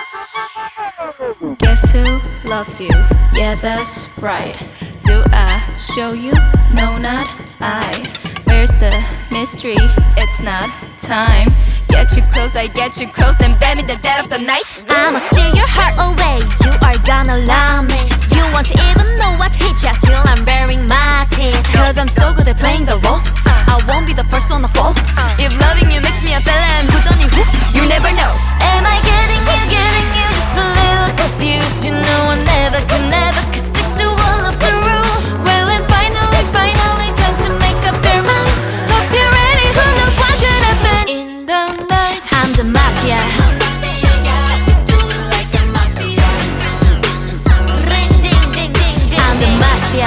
Guess who loves you? Yeah, that's right. Do I show you? No, not I. Where's the mystery? It's not time. Get you close, I get you close, then bet me the dead of the night. I'ma steal your heart away, you are gonna love me. You won't even know what hit ya till I'm baring my teeth. Cause I'm so good at playing the role, I won't be the first one to fall. If loving you makes me a villain, who done it who? You never know. Am I getting you just a little confused? You know I never could stick to all of the rules. Well, it's finally time to make up your mind. Hope you're ready, who knows what could happen in the night. I'm the mafia. I'm the mafia.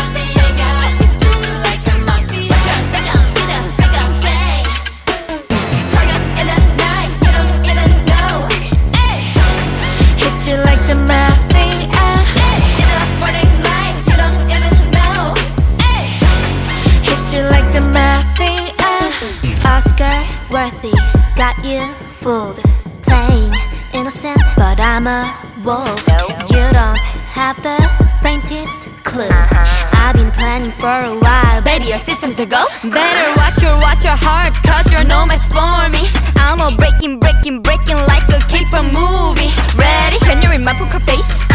You like the mafia. In the morning light, you don't even know. Hit you like the mafia. Oscar worthy, got you fooled. Playing innocent, but I'm a wolf. You don't have the faintest clue. I've been planning for a while, baby, your systems are go. Better watch your heart, cause you're no match for me. I'm a breaking like a keeper movie. Ready? Can you read my poker face?